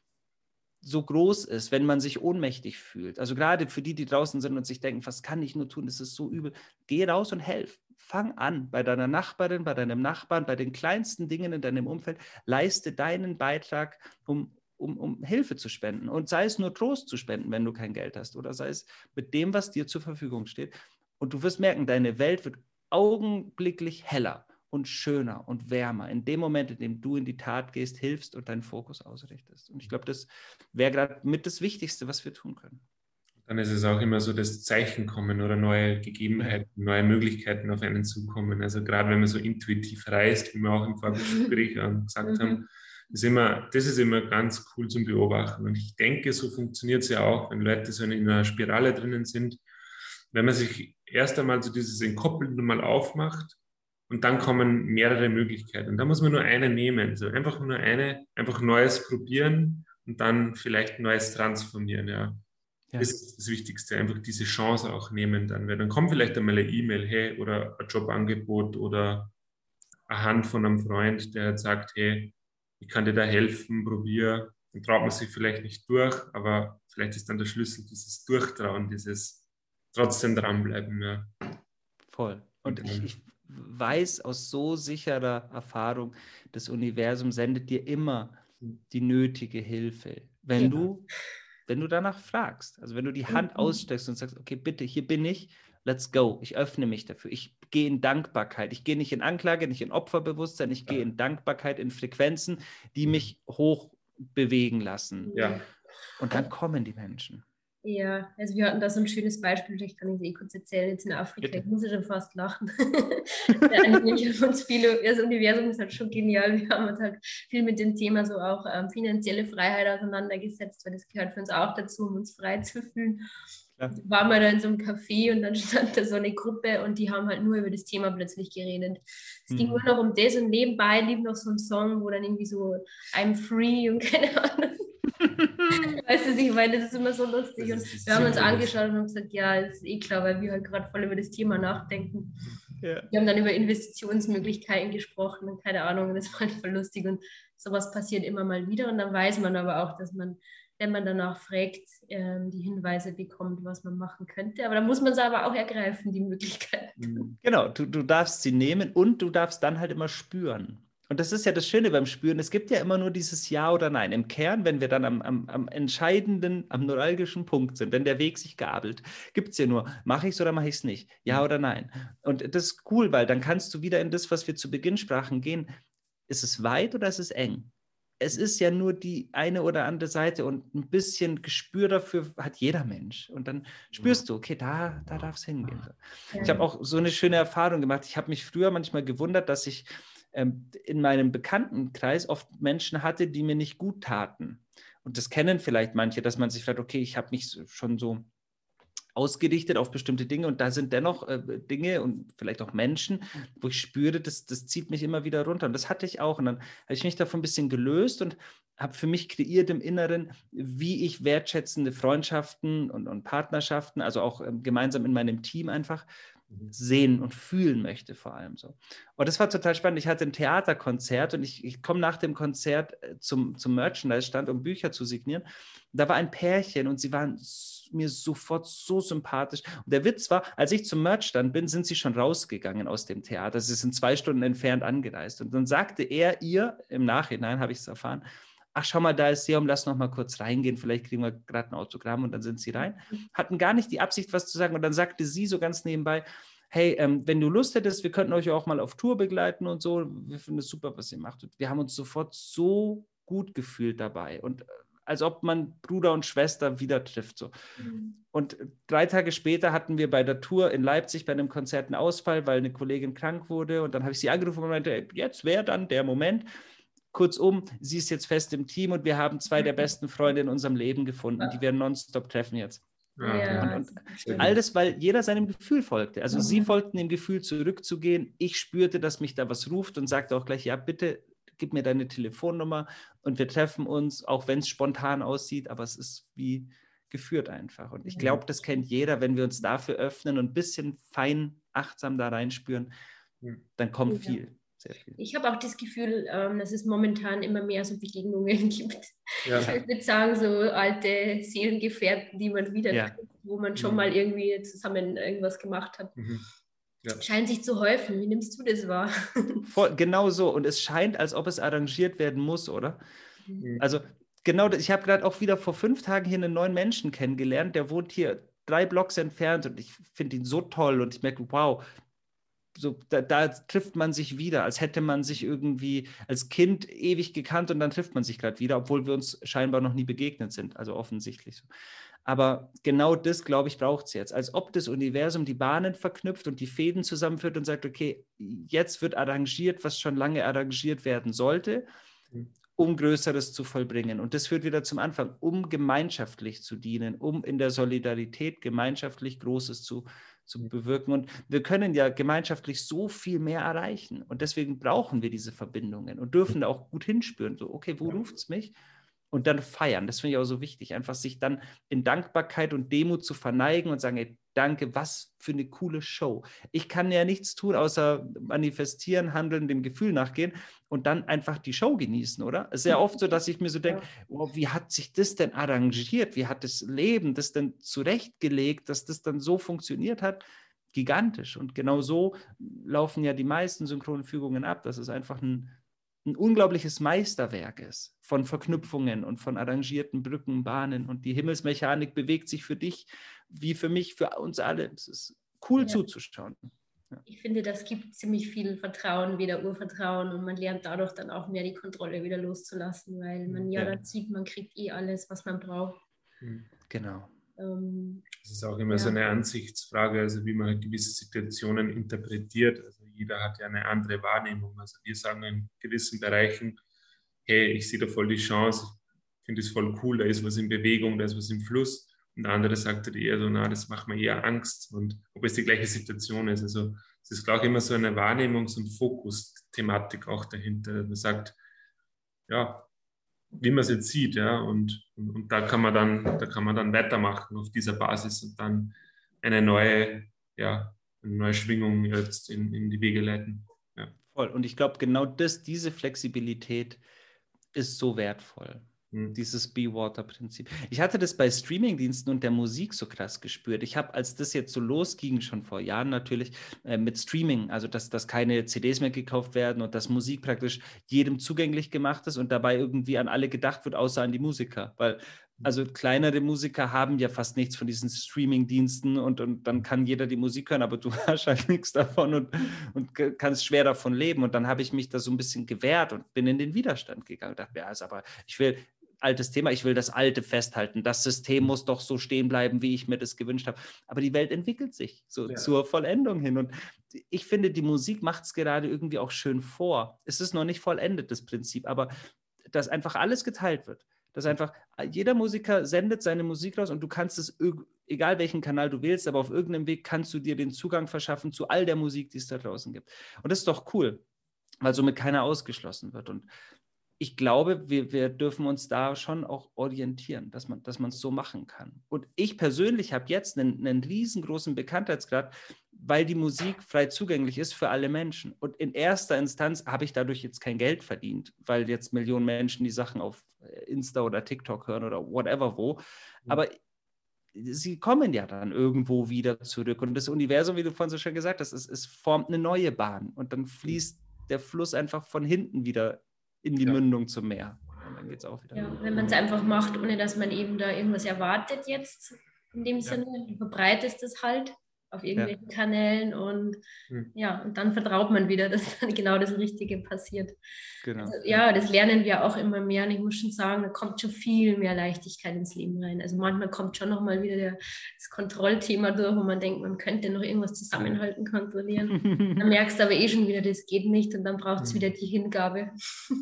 S3: so groß ist, wenn man sich ohnmächtig fühlt. Also gerade für die draußen sind und sich denken, was kann ich nur tun, das ist so übel. Geh raus und helf. Fang an bei deiner Nachbarin, bei deinem Nachbarn, bei den kleinsten Dingen in deinem Umfeld. Leiste deinen Beitrag, um Hilfe zu spenden. Und sei es nur Trost zu spenden, wenn du kein Geld hast, oder sei es mit dem, was dir zur Verfügung steht. Und du wirst merken, deine Welt wird augenblicklich heller und schöner und wärmer in dem Moment, in dem du in die Tat gehst, hilfst und deinen Fokus ausrichtest. Und ich glaube, das wäre gerade mit das Wichtigste, was wir tun können.
S4: Dann ist es auch immer so, das Zeichen kommen oder neue Gegebenheiten, neue Möglichkeiten auf einen zukommen. Also gerade wenn man so intuitiv reist, wie wir auch im Vorgespräch gesagt haben, das ist immer ganz cool zum Beobachten. Und ich denke, so funktioniert es ja auch, wenn Leute so in einer Spirale drinnen sind, wenn man sich erst einmal so dieses Entkoppeln mal aufmacht, und dann kommen mehrere Möglichkeiten. Und da muss man nur eine nehmen. So einfach nur eine, einfach Neues probieren und dann vielleicht Neues transformieren. Ja. Das ist das Wichtigste. Einfach diese Chance auch nehmen dann. Weil dann kommt vielleicht einmal eine E-Mail, hey, oder ein Jobangebot oder eine Hand von einem Freund, der sagt, hey, ich kann dir da helfen, probier. Dann traut man sich vielleicht nicht durch, aber vielleicht ist dann der Schlüssel dieses Durchtrauen, dieses trotzdem dranbleiben. Ja.
S3: Voll. Und ich weiß aus so sicherer Erfahrung, das Universum sendet dir immer die nötige Hilfe, wenn du danach fragst. Also wenn du die Hand ausstreckst und sagst, okay, bitte, hier bin ich, let's go. Ich öffne mich dafür. Ich gehe in Dankbarkeit. Ich gehe nicht in Anklage, nicht in Opferbewusstsein. Ich gehe in Dankbarkeit, in Frequenzen, die mich hoch bewegen lassen.
S4: Ja.
S3: Und dann kommen die Menschen.
S2: Ja, also wir hatten da so ein schönes Beispiel, vielleicht kann ich es kurz erzählen, jetzt in Afrika,
S3: Bitte.
S2: ich muss ja schon fast lachen. Das Universum ist halt schon genial, wir haben uns halt viel mit dem Thema so auch finanzielle Freiheit auseinandergesetzt, weil das gehört für uns auch dazu, um uns frei zu fühlen.
S3: Ja.
S2: Waren wir da in so einem Café und dann stand da so eine Gruppe und die haben halt nur über das Thema plötzlich geredet. Es ging nur noch um das und nebenbei lief noch so ein Song, wo dann irgendwie so I'm free und keine Ahnung. Weißt du, ich meine, das ist immer so lustig. Und wir haben uns angeschaut und haben gesagt, ja, das ist eh klar, weil wir halt gerade voll über das Thema nachdenken.
S3: Ja.
S2: Wir haben dann über Investitionsmöglichkeiten gesprochen und keine Ahnung, und das war halt voll lustig. Und sowas passiert immer mal wieder. Und dann weiß man aber auch, dass man, wenn man danach fragt, die Hinweise bekommt, was man machen könnte. Aber da muss man es aber auch ergreifen, die Möglichkeiten.
S3: Genau, du darfst sie nehmen und du darfst dann halt immer spüren. Und das ist ja das Schöne beim Spüren. Es gibt ja immer nur dieses Ja oder Nein. Im Kern, wenn wir dann am entscheidenden, am neuralgischen Punkt sind, wenn der Weg sich gabelt, gibt es ja nur, mache ich es oder mache ich es nicht? Ja oder Nein? Und das ist cool, weil dann kannst du wieder in das, was wir zu Beginn sprachen, gehen. Ist es weit oder ist es eng? Es ist ja nur die eine oder andere Seite und ein bisschen Gespür dafür hat jeder Mensch. Und dann spürst du, okay, da darf es hingehen. Ich habe auch so eine schöne Erfahrung gemacht. Ich habe mich früher manchmal gewundert, dass ich in meinem Bekanntenkreis oft Menschen hatte, die mir nicht gut taten. Und das kennen vielleicht manche, dass man sich fragt, okay, ich habe mich schon so ausgerichtet auf bestimmte Dinge und da sind dennoch Dinge und vielleicht auch Menschen, wo ich spüre, das zieht mich immer wieder runter. Und das hatte ich auch. Und dann habe ich mich davon ein bisschen gelöst und habe für mich kreiert im Inneren, wie ich wertschätzende Freundschaften und Partnerschaften, also auch gemeinsam in meinem Team einfach sehen und fühlen möchte vor allem so. Und das war total spannend. Ich hatte ein Theaterkonzert und ich komme nach dem Konzert zum Merchandise-Stand, um Bücher zu signieren. Da war ein Pärchen und sie waren mir sofort so sympathisch. Und der Witz war, als ich zum Merch-Stand bin, sind sie schon rausgegangen aus dem Theater. Sie sind 2 Stunden entfernt angereist. Und dann sagte er ihr, im Nachhinein habe ich es erfahren, ach, schau mal, da ist Seom, lass noch mal kurz reingehen, vielleicht kriegen wir gerade ein Autogramm, und dann sind sie rein. Hatten gar nicht die Absicht, was zu sagen, und dann sagte sie so ganz nebenbei, hey, wenn du Lust hättest, wir könnten euch auch mal auf Tour begleiten und so, wir finden es super, was ihr macht. Und wir haben uns sofort so gut gefühlt dabei und als ob man Bruder und Schwester wieder trifft. So. Und 3 Tage später hatten wir bei der Tour in Leipzig bei einem Konzert einen Ausfall, weil eine Kollegin krank wurde, und dann habe ich sie angerufen und meinte, jetzt wäre dann der Moment. Kurzum, sie ist jetzt fest im Team und wir haben 2 der besten Freunde in unserem Leben gefunden. Die werden nonstop treffen jetzt.
S4: Ja.
S3: Und all das, weil jeder seinem Gefühl folgte. Also sie folgten dem Gefühl, zurückzugehen. Ich spürte, dass mich da was ruft und sagte auch gleich, ja, bitte gib mir deine Telefonnummer und wir treffen uns, auch wenn es spontan aussieht, aber es ist wie geführt einfach. Und ich glaube, das kennt jeder, wenn wir uns dafür öffnen und ein bisschen fein, achtsam da reinspüren, dann kommt viel. Sehr viel.
S2: Ich habe auch das Gefühl, dass es momentan immer mehr so Begegnungen gibt.
S4: Ja.
S2: Ich würde sagen, so alte Seelengefährten, die man wieder trifft, wo man schon mal irgendwie zusammen irgendwas gemacht hat. Ja. Scheint sich zu häufen. Wie nimmst du das wahr?
S3: Genau so. Und es scheint, als ob es arrangiert werden muss, oder? Also genau, ich habe gerade auch wieder vor 5 Tagen hier einen neuen Menschen kennengelernt, der wohnt hier 3 Blocks entfernt und ich finde ihn so toll und ich merke, wow, so, da trifft man sich wieder, als hätte man sich irgendwie als Kind ewig gekannt und dann trifft man sich gerade wieder, obwohl wir uns scheinbar noch nie begegnet sind, also offensichtlich so. Aber genau das, glaube ich, braucht es jetzt, als ob das Universum die Bahnen verknüpft und die Fäden zusammenführt und sagt, okay, jetzt wird arrangiert, was schon lange arrangiert werden sollte, um Größeres zu vollbringen. Und das führt wieder zum Anfang, um gemeinschaftlich zu dienen, um in der Solidarität gemeinschaftlich Großes zu bewirken. Und wir können ja gemeinschaftlich so viel mehr erreichen. Und deswegen brauchen wir diese Verbindungen und dürfen da auch gut hinspüren. So, okay, wo ruft es mich? Und dann feiern. Das finde ich auch so wichtig. Einfach sich dann in Dankbarkeit und Demut zu verneigen und sagen, ey, danke, was für eine coole Show. Ich kann ja nichts tun, außer manifestieren, handeln, dem Gefühl nachgehen und dann einfach die Show genießen, oder? Es ist ja oft so, dass ich mir so denke, oh, wie hat sich das denn arrangiert? Wie hat das Leben das denn zurechtgelegt, dass das dann so funktioniert hat? Gigantisch. Und genau so laufen ja die meisten synchronen Fügungen ab. Das ist einfach ein unglaubliches Meisterwerk ist von Verknüpfungen und von arrangierten Brücken, Bahnen, und die Himmelsmechanik bewegt sich für dich wie für mich, für uns alle. Es ist cool zuzuschauen. Ja.
S2: Ich finde, das gibt ziemlich viel Vertrauen, wieder Urvertrauen, und man lernt dadurch dann auch mehr die Kontrolle wieder loszulassen, weil man dann sieht, man kriegt alles, was man braucht.
S3: Genau.
S4: Das ist auch immer so eine Ansichtsfrage, also wie man halt gewisse Situationen interpretiert. Also jeder hat ja eine andere Wahrnehmung. Also wir sagen in gewissen Bereichen, hey, ich sehe da voll die Chance, ich finde es voll cool, da ist was in Bewegung, da ist was im Fluss. Und der andere sagt halt eher so, na, das macht mir eher Angst. Und ob es die gleiche Situation ist. Also es ist, glaube ich, immer so eine Wahrnehmungs- und Fokus-Thematik auch dahinter. Man sagt, ja, wie man es jetzt sieht, ja, und da kann man dann weitermachen auf dieser Basis und dann eine neue Schwingung jetzt in die Wege leiten. Ja.
S3: Voll. Und ich glaube, genau diese Flexibilität ist so wertvoll. Dieses Be-Water-Prinzip. Ich hatte das bei Streamingdiensten und der Musik so krass gespürt. Ich habe, als das jetzt so losging, schon vor Jahren natürlich, mit Streaming, also dass keine CDs mehr gekauft werden und dass Musik praktisch jedem zugänglich gemacht ist und dabei irgendwie an alle gedacht wird, außer an die Musiker. Weil also kleinere Musiker haben ja fast nichts von diesen Streaming-Diensten und dann kann jeder die Musik hören, aber du hast halt nichts davon und kannst schwer davon leben. Und dann habe ich mich da so ein bisschen gewehrt und bin in den Widerstand gegangen. Dachte mir, also, aber ich will altes Thema, ich will das Alte festhalten. Das System muss doch so stehen bleiben, wie ich mir das gewünscht habe. Aber die Welt entwickelt sich so zur Vollendung hin. Und ich finde, die Musik macht es gerade irgendwie auch schön vor. Es ist noch nicht vollendet, das Prinzip, aber dass einfach alles geteilt wird. Dass einfach jeder Musiker sendet seine Musik raus und du kannst es, egal welchen Kanal du wählst, aber auf irgendeinem Weg kannst du dir den Zugang verschaffen zu all der Musik, die es da draußen gibt. Und das ist doch cool, weil somit keiner ausgeschlossen wird. Und ich glaube, wir dürfen uns da schon auch orientieren, dass man es so machen kann. Und ich persönlich habe jetzt einen riesengroßen Bekanntheitsgrad, weil die Musik frei zugänglich ist für alle Menschen. Und in erster Instanz habe ich dadurch jetzt kein Geld verdient, weil jetzt Millionen Menschen die Sachen auf Insta oder TikTok hören oder whatever wo. Aber sie kommen ja dann irgendwo wieder zurück. Und das Universum, wie du vorhin so schön gesagt hast, es formt eine neue Bahn. Und dann fließt der Fluss einfach von hinten wieder in die Mündung zum Meer. Und dann geht es auch wieder.
S2: Ja, wenn man es einfach macht, ohne dass man eben da irgendwas erwartet jetzt, in dem Sinne, du verbreitest es halt auf irgendwelchen Kanälen und und dann vertraut man wieder, dass dann genau das Richtige passiert.
S3: Genau.
S2: Also, das lernen wir auch immer mehr und ich muss schon sagen, da kommt schon viel mehr Leichtigkeit ins Leben rein. Also manchmal kommt schon nochmal wieder das Kontrollthema durch, wo man denkt, man könnte noch irgendwas zusammenhalten, kontrollieren. Dann merkst du aber schon wieder, das geht nicht und dann braucht es wieder die Hingabe,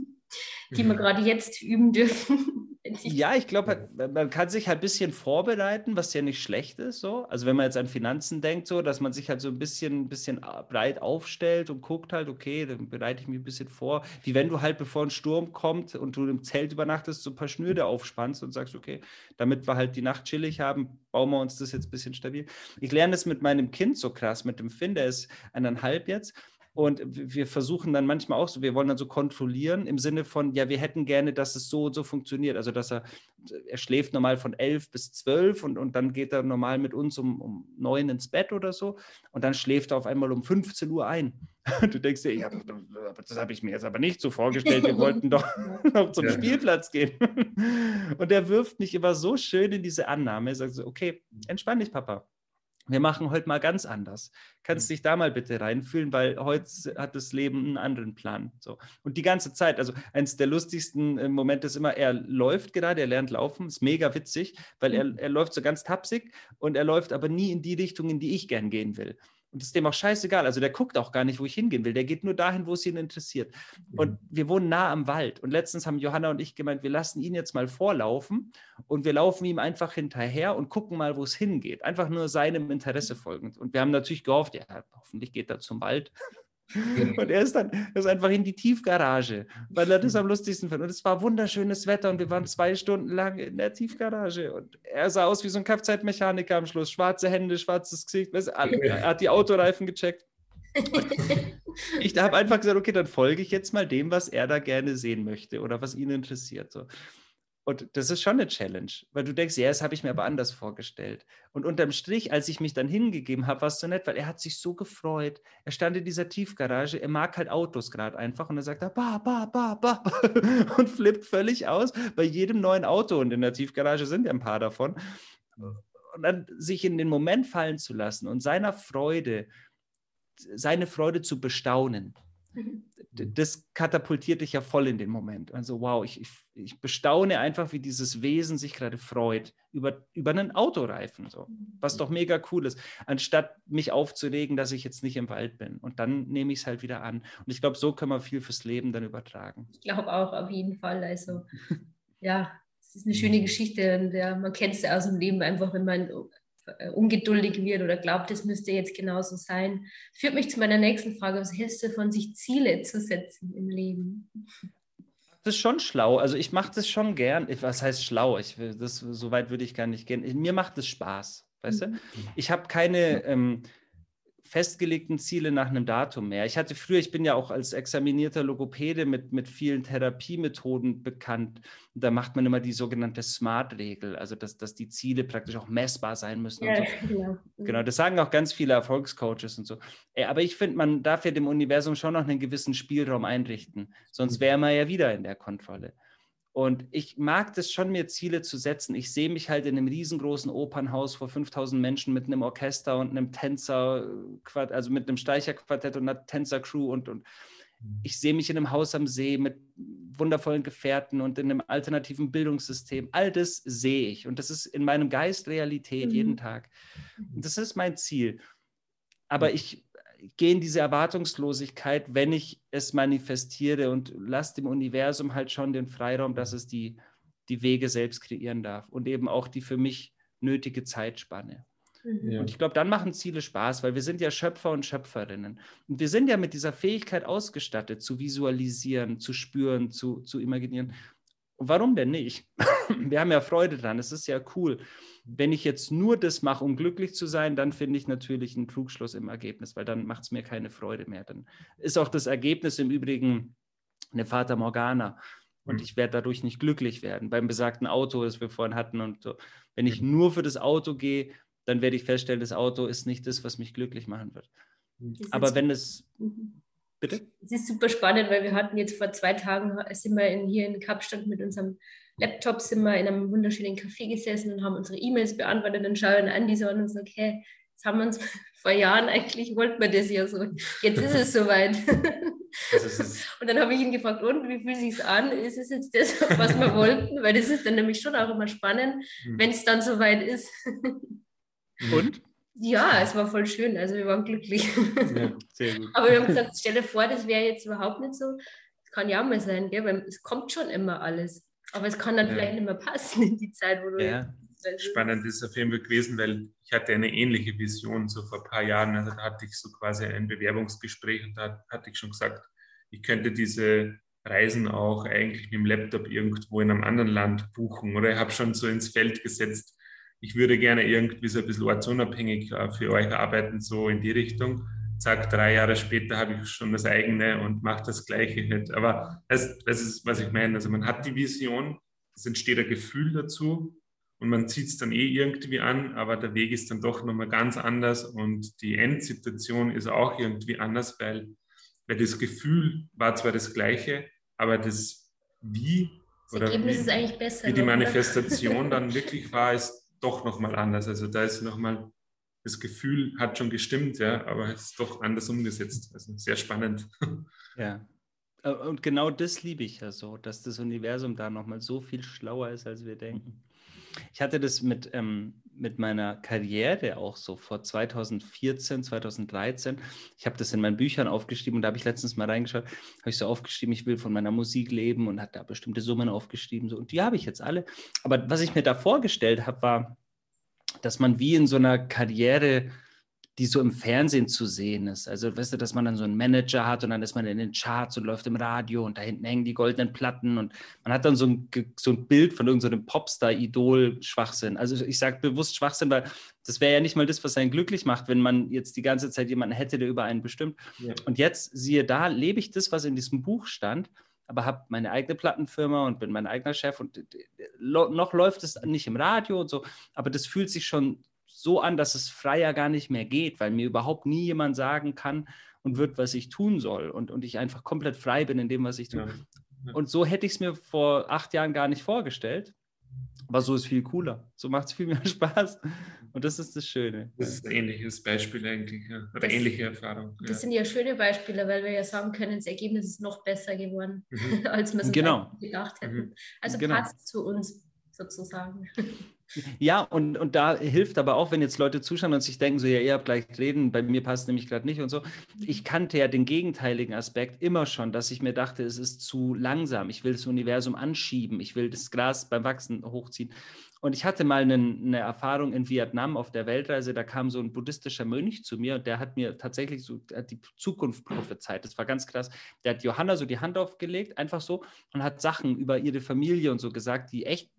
S2: die wir gerade jetzt üben dürfen.
S3: Ja, ich glaube, man kann sich halt ein bisschen vorbereiten, was ja nicht schlecht ist. So. Also wenn man jetzt an Finanzen denkt, so, dass man sich halt so ein bisschen breit aufstellt und guckt halt, okay, dann bereite ich mich ein bisschen vor. Wie wenn du halt, bevor ein Sturm kommt und du im Zelt übernachtest, so ein paar Schnüre aufspannst und sagst, okay, damit wir halt die Nacht chillig haben, bauen wir uns das jetzt ein bisschen stabil. Ich lerne das mit meinem Kind so krass, mit dem Finn, der ist 1,5 jetzt. Und wir versuchen dann manchmal auch so, wir wollen dann so kontrollieren im Sinne von, ja, wir hätten gerne, dass es so und so funktioniert. Also, dass er schläft normal von 11 bis 12 und dann geht er normal mit uns um 9 ins Bett oder so. Und dann schläft er auf einmal um 15 Uhr ein. Du denkst dir, ja, das habe ich mir jetzt aber nicht so vorgestellt. Wir wollten doch noch zum Spielplatz gehen. Und er wirft mich immer so schön in diese Annahme. Er sagt so, okay, entspann dich, Papa. Wir machen heute mal ganz anders. Kannst dich da mal bitte reinfühlen, weil heute hat das Leben einen anderen Plan. So. Und die ganze Zeit, also eines der lustigsten Momente ist immer, er läuft gerade, er lernt laufen, ist mega witzig, weil er läuft so ganz tapsig und er läuft aber nie in die Richtung, in die ich gern gehen will. Und das ist dem auch scheißegal. Also der guckt auch gar nicht, wo ich hingehen will. Der geht nur dahin, wo es ihn interessiert. Und wir wohnen nah am Wald. Und letztens haben Johanna und ich gemeint, wir lassen ihn jetzt mal vorlaufen und wir laufen ihm einfach hinterher und gucken mal, wo es hingeht. Einfach nur seinem Interesse folgend. Und wir haben natürlich gehofft, ja, hoffentlich geht er zum Wald. Und er ist einfach in die Tiefgarage, weil er das am lustigsten fand. Und es war wunderschönes Wetter und wir waren 2 Stunden lang in der Tiefgarage. Und er sah aus wie so ein Kfz-Mechaniker am Schluss. Schwarze Hände, schwarzes Gesicht. Er hat die Autoreifen gecheckt. Ich habe einfach gesagt, okay, dann folge ich jetzt mal dem, was er da gerne sehen möchte oder was ihn interessiert. So. Und das ist schon eine Challenge, weil du denkst, ja, das habe ich mir aber anders vorgestellt. Und unterm Strich, als ich mich dann hingegeben habe, war es so nett, weil er hat sich so gefreut. Er stand in dieser Tiefgarage, er mag halt Autos gerade einfach und er sagt, ba, und flippt völlig aus bei jedem neuen Auto. Und in der Tiefgarage sind ja ein paar davon. Und dann sich in den Moment fallen zu lassen und seine Freude zu bestaunen. Das katapultiert dich ja voll in den Moment. Also wow, ich bestaune einfach, wie dieses Wesen sich gerade freut über einen Autoreifen, so, was doch mega cool ist, anstatt mich aufzuregen, dass ich jetzt nicht im Wald bin. Und dann nehme ich es halt wieder an. Und ich glaube, so können wir viel fürs Leben dann übertragen.
S2: Ich glaube auch, auf jeden Fall. Also ja, es ist eine schöne Geschichte und man kennt es ja aus dem Leben einfach, wenn man ungeduldig wird oder glaubt, es müsste jetzt genauso sein. Das führt mich zu meiner nächsten Frage. Was hältst du davon, sich Ziele zu setzen im Leben?
S3: Das ist schon schlau. Also ich mache das schon gern. Was heißt schlau? So weit würde ich gar nicht gehen. Mir macht es Spaß, weißt du? Ich habe keine festgelegten Ziele nach einem Datum mehr. Ich bin ja auch als examinierter Logopäde mit vielen Therapiemethoden bekannt. Da macht man immer die sogenannte SMART-Regel, also dass die Ziele praktisch auch messbar sein müssen.
S2: Ja,
S3: und so.
S2: genau.
S3: Genau, das sagen auch ganz viele Erfolgscoaches und so. Aber ich finde, man darf ja dem Universum schon noch einen gewissen Spielraum einrichten, sonst wäre man ja wieder in der Kontrolle. Und ich mag das schon, mir Ziele zu setzen. Ich sehe mich halt in einem riesengroßen Opernhaus vor 5000 Menschen mit einem Orchester und einem Tänzer, also mit einem Streicherquartett und einer Tänzercrew und ich sehe mich in einem Haus am See mit wundervollen Gefährten und in einem alternativen Bildungssystem. All das sehe ich und das ist in meinem Geist Realität jeden Tag. Und das ist mein Ziel. Aber ich gehe in diese Erwartungslosigkeit, wenn ich es manifestiere und lasse dem Universum halt schon den Freiraum, dass es die Wege selbst kreieren darf und eben auch die für mich nötige Zeitspanne.
S4: Ja.
S3: Und ich glaube, dann machen Ziele Spaß, weil wir sind ja Schöpfer und Schöpferinnen. Und wir sind ja mit dieser Fähigkeit ausgestattet, zu visualisieren, zu spüren, zu imaginieren. Und warum denn nicht? Wir haben ja Freude dran, es ist ja cool. Wenn ich jetzt nur das mache, um glücklich zu sein, dann finde ich natürlich einen Trugschluss im Ergebnis, weil dann macht es mir keine Freude mehr. Dann ist auch das Ergebnis im Übrigen eine Fata Morgana. Und ich werde dadurch nicht glücklich werden. Beim besagten Auto, das wir vorhin hatten. Und so. Wenn ich nur für das Auto gehe, dann werde ich feststellen, das Auto ist nicht das, was mich glücklich machen wird. Aber wenn es... Bitte?
S2: Es ist super spannend, weil wir hatten jetzt vor 2 Tagen, sind wir hier in Kapstadt mit unserem Laptop, sind wir in einem wunderschönen Café gesessen und haben unsere E-Mails beantwortet und schauen an die so an und sagen, okay, das haben wir uns vor Jahren eigentlich, wollten wir das ja so. Jetzt ist es soweit. Und dann habe ich ihn gefragt, und wie fühlt es sich an? Ist es jetzt das, was wir wollten? Weil das ist dann nämlich schon auch immer spannend, wenn es dann soweit ist.
S3: Und?
S2: Ja, es war voll schön. Also wir waren glücklich.
S3: Ja, sehr gut.
S2: Aber wir haben gesagt, stell dir vor, das wäre jetzt überhaupt nicht so. Das kann ja auch mal sein, gell? Weil es kommt schon immer alles. Aber es kann dann vielleicht nicht mehr passen in die Zeit, wo du...
S3: Ja.
S4: Spannend ist auf jeden Fall gewesen, weil ich hatte eine ähnliche Vision so vor ein paar Jahren. Also da hatte ich so quasi ein Bewerbungsgespräch und da hatte ich schon gesagt, ich könnte diese Reisen auch eigentlich mit dem Laptop irgendwo in einem anderen Land buchen. Oder ich habe schon so ins Feld gesetzt, ich würde gerne irgendwie so ein bisschen ortsunabhängig für euch arbeiten, so in die Richtung. Zack, 3 Jahre später habe ich schon das eigene und mache das Gleiche halt. Aber das ist, was ich meine. Also man hat die Vision, es entsteht ein Gefühl dazu und man zieht es dann irgendwie an, aber der Weg ist dann doch nochmal ganz anders und die Endsituation ist auch irgendwie anders, weil das Gefühl war zwar das Gleiche, aber das Wie
S2: das Ergebnis ist eigentlich besser,
S4: wie die Manifestation dann wirklich war, ist doch nochmal anders. Also da ist nochmal, das Gefühl hat schon gestimmt, ja, aber es ist doch anders umgesetzt. Also sehr spannend.
S3: Ja. Und genau das liebe ich ja so, dass das Universum da nochmal so viel schlauer ist, als wir denken. Ich hatte das mit meiner Karriere auch so vor 2014, 2013. Ich habe das in meinen Büchern aufgeschrieben und da habe ich letztens mal reingeschaut, habe ich so aufgeschrieben, ich will von meiner Musik leben und hat da bestimmte Summen aufgeschrieben. So. Und die habe ich jetzt alle. Aber was ich mir da vorgestellt habe, war, dass man wie in so einer Karriere, die so im Fernsehen zu sehen ist. Also, weißt du, dass man dann so einen Manager hat und dann ist man in den Charts und läuft im Radio und da hinten hängen die goldenen Platten und man hat dann so ein Bild von irgendeinem Popstar-Idol-Schwachsinn. Also ich sage bewusst Schwachsinn, weil das wäre ja nicht mal das, was einen glücklich macht, wenn man jetzt die ganze Zeit jemanden hätte, der über einen bestimmt. Ja. Und jetzt, siehe da, lebe ich das, was in diesem Buch stand, aber habe meine eigene Plattenfirma und bin mein eigener Chef und noch läuft es nicht im Radio und so, aber das fühlt sich schon so an, dass es freier gar nicht mehr geht, weil mir überhaupt nie jemand sagen kann und wird, was ich tun soll und ich einfach komplett frei bin in dem, was ich tue. Ja. Und so hätte ich es mir vor 8 Jahren gar nicht vorgestellt, aber so ist viel cooler. So macht es viel mehr Spaß und das ist das Schöne.
S4: Das ist ein ähnliches Beispiel eigentlich, ja. Oder ähnliche Erfahrung.
S2: Das sind ja schöne Beispiele, weil wir ja sagen können, das Ergebnis ist noch besser geworden, als wir es gedacht hätten. Also passt zu uns sozusagen.
S3: Ja, und da hilft aber auch, wenn jetzt Leute zuschauen und sich denken, so, ja, ihr habt gleich reden, bei mir passt nämlich gerade nicht und so. Ich kannte ja den gegenteiligen Aspekt immer schon, dass ich mir dachte, es ist zu langsam. Ich will das Universum anschieben. Ich will das Gras beim Wachsen hochziehen. Und ich hatte mal eine Erfahrung in Vietnam auf der Weltreise, da kam so ein buddhistischer Mönch zu mir und der hat mir tatsächlich so die Zukunft prophezeit. Das war ganz krass. Der hat Johanna so die Hand aufgelegt, einfach so, und hat Sachen über ihre Familie und so gesagt,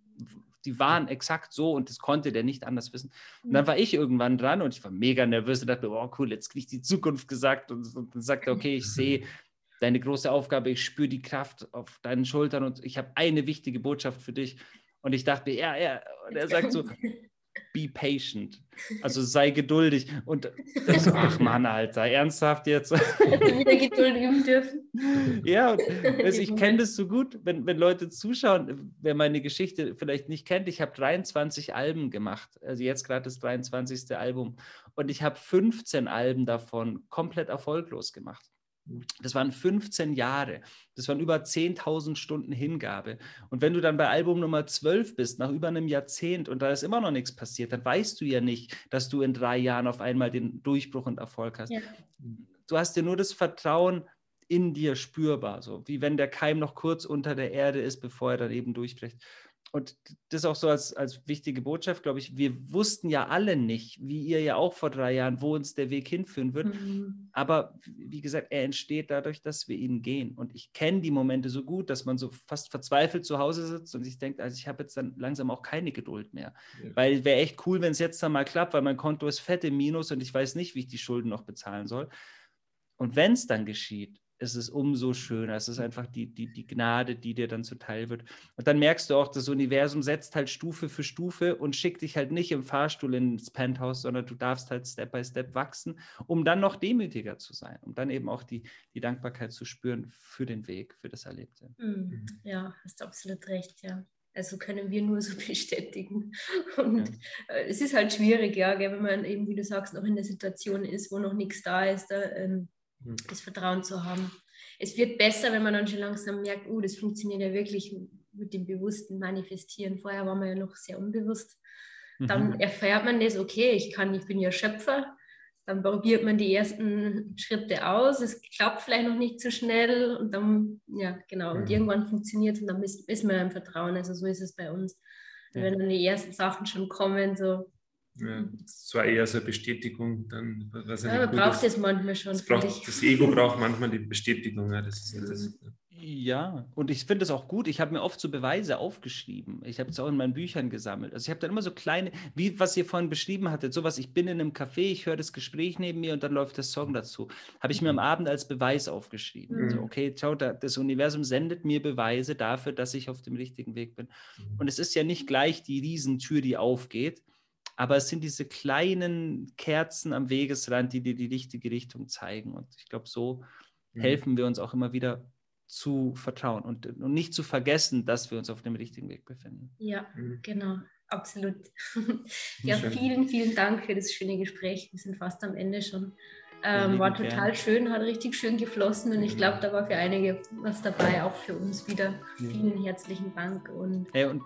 S3: die waren exakt so und das konnte der nicht anders wissen. Und dann war ich irgendwann dran und ich war mega nervös und dachte mir, oh cool, jetzt kriege ich die Zukunft gesagt und dann sagte er, okay, ich sehe deine große Aufgabe, ich spüre die Kraft auf deinen Schultern und ich habe eine wichtige Botschaft für dich. Und ich dachte mir, ja, und er sagt so, be patient, also sei geduldig. Und ich so, ach Mann, Alter, ernsthaft jetzt?
S2: Hast du wieder Geduld üben dürfen?
S3: Ja, und ich kenne das so gut, wenn Leute zuschauen, wer meine Geschichte vielleicht nicht kennt, ich habe 23 Alben gemacht, also jetzt gerade das 23. Album und ich habe 15 Alben davon komplett erfolglos gemacht. Das waren 15 Jahre, das waren über 10.000 Stunden Hingabe. Und wenn du dann bei Album Nummer 12 bist, nach über einem Jahrzehnt und da ist immer noch nichts passiert, dann weißt du ja nicht, dass du in 3 Jahren auf einmal den Durchbruch und Erfolg hast. Ja. Du hast dir nur das Vertrauen in dir spürbar, so wie wenn der Keim noch kurz unter der Erde ist, bevor er dann eben durchbricht. Und das auch so als wichtige Botschaft, glaube ich, wir wussten ja alle nicht, wie ihr ja auch vor 3 Jahren, wo uns der Weg hinführen wird. Aber wie gesagt, er entsteht dadurch, dass wir ihn gehen. Und ich kenne die Momente so gut, dass man so fast verzweifelt zu Hause sitzt und sich denkt, also ich habe jetzt dann langsam auch keine Geduld mehr. Ja. Weil wäre echt cool, wenn es jetzt dann mal klappt, weil mein Konto ist fett im Minus und ich weiß nicht, wie ich die Schulden noch bezahlen soll. Und wenn es dann geschieht, ist es umso schöner. Es ist einfach die Gnade, die dir dann zuteil wird. Und dann merkst du auch, das Universum setzt halt Stufe für Stufe und schickt dich halt nicht im Fahrstuhl ins Penthouse, sondern du darfst halt Step by Step wachsen, um dann noch demütiger zu sein, um dann eben auch die Dankbarkeit zu spüren für den Weg, für das Erlebte.
S2: Ja, hast du absolut recht, ja. Also können wir nur so bestätigen. Und es ist halt schwierig, ja, wenn man eben, wie du sagst, noch in der Situation ist, wo noch nichts da ist, da, das Vertrauen zu haben. Es wird besser, wenn man dann schon langsam merkt, das funktioniert ja wirklich mit dem bewussten Manifestieren. Vorher war man ja noch sehr unbewusst. Dann erfährt man das, okay, ich bin ja Schöpfer. Dann probiert man die ersten Schritte aus. Es klappt vielleicht noch nicht so schnell und dann, ja, genau. Und irgendwann funktioniert es und dann ist man im Vertrauen. Also so ist es bei uns. Ja. Wenn dann die ersten Sachen schon kommen, so.
S4: Ja, das war eher so eine Bestätigung. Dann,
S2: man braucht es manchmal schon.
S4: Das Ego braucht manchmal die Bestätigung. Ja, das ist ja das.
S3: Ja, und ich finde es auch gut. Ich habe mir oft so Beweise aufgeschrieben. Ich habe es auch in meinen Büchern gesammelt. Also ich habe dann immer so kleine, wie was ihr vorhin beschrieben hattet, sowas, ich bin in einem Café, ich höre das Gespräch neben mir und dann läuft der Song dazu. Habe ich mir am Abend als Beweis aufgeschrieben. Also, okay, schau, das Universum sendet mir Beweise dafür, dass ich auf dem richtigen Weg bin. Und es ist ja nicht gleich die Riesentür, die aufgeht, aber es sind diese kleinen Kerzen am Wegesrand, die dir die richtige Richtung zeigen. Und ich glaube, so helfen wir uns auch immer wieder zu vertrauen und nicht zu vergessen, dass wir uns auf dem richtigen Weg befinden.
S2: Ja, genau, absolut. Ja, vielen, vielen Dank für das schöne Gespräch. Wir sind fast am Ende schon. War total schön, hat richtig schön geflossen und ich glaube, da war für einige was dabei, auch für uns wieder. Vielen herzlichen Dank. Und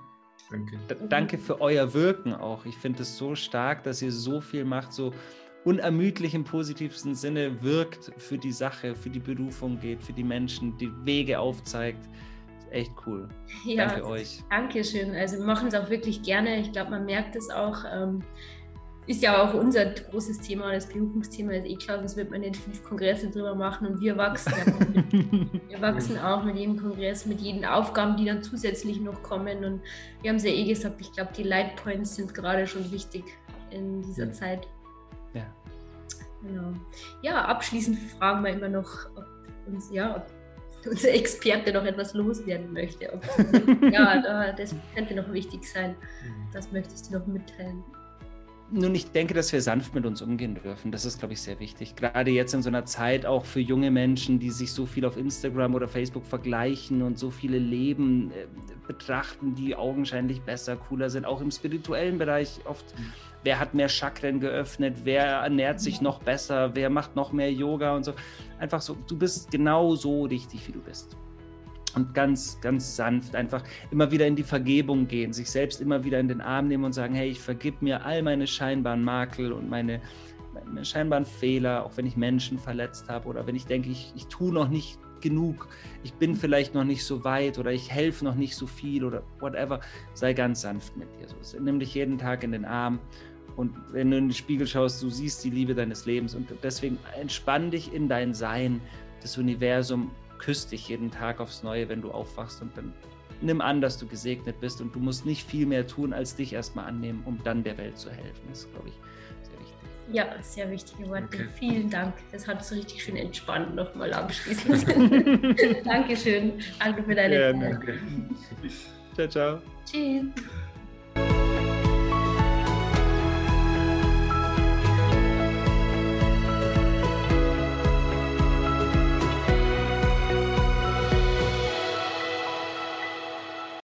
S3: danke für euer Wirken auch. Ich finde es so stark, dass ihr so viel macht, so unermüdlich im positivsten Sinne wirkt für die Sache, für die Berufung geht, für die Menschen, die Wege aufzeigt. Echt cool.
S2: Ja,
S3: danke euch.
S2: Dankeschön. Also wir machen es auch wirklich gerne. Ich glaube, man merkt es auch. Ist ja auch unser großes Thema, das Berufungsthema ist eh klar, sonst wird man nicht 5 Kongresse drüber machen und wir wachsen. Wir wachsen auch mit jedem Kongress, mit jeden Aufgaben, die dann zusätzlich noch kommen und wir haben es ja eh gesagt, ich glaube, die Lightpoints sind gerade schon wichtig in dieser Zeit.
S3: Ja.
S2: Genau. Ja, abschließend fragen wir immer noch, ob unser Experte noch etwas loswerden möchte. Das könnte noch wichtig sein. Das möchtest du noch mitteilen?
S3: Nun, ich denke, dass wir sanft mit uns umgehen dürfen. Das ist, glaube ich, sehr wichtig. Gerade jetzt in so einer Zeit auch für junge Menschen, die sich so viel auf Instagram oder Facebook vergleichen und so viele Leben betrachten, die augenscheinlich besser, cooler sind. Auch im spirituellen Bereich oft, wer hat mehr Chakren geöffnet, wer ernährt sich noch besser, wer macht noch mehr Yoga und so. Einfach so, du bist genau so richtig, wie du bist. Und ganz, ganz sanft einfach immer wieder in die Vergebung gehen, sich selbst immer wieder in den Arm nehmen und sagen, hey, ich vergib mir all meine scheinbaren Makel und meine scheinbaren Fehler, auch wenn ich Menschen verletzt habe oder wenn ich denke, ich tue noch nicht genug, ich bin vielleicht noch nicht so weit oder ich helfe noch nicht so viel oder whatever. Sei ganz sanft mit dir. So, nimm dich jeden Tag in den Arm und wenn du in den Spiegel schaust, du siehst die Liebe deines Lebens und deswegen entspann dich in dein Sein, das Universum küsst dich jeden Tag aufs Neue, wenn du aufwachst und dann nimm an, dass du gesegnet bist und du musst nicht viel mehr tun, als dich erstmal annehmen, um dann der Welt zu helfen. Das ist, glaube ich, sehr wichtig.
S2: Ja, sehr wichtige Worte. Okay. Vielen Dank. Das hat so richtig schön entspannt nochmal abschließend. Dankeschön. Danke für deine Zeit.
S3: Danke. Ciao, ciao.
S2: Tschüss.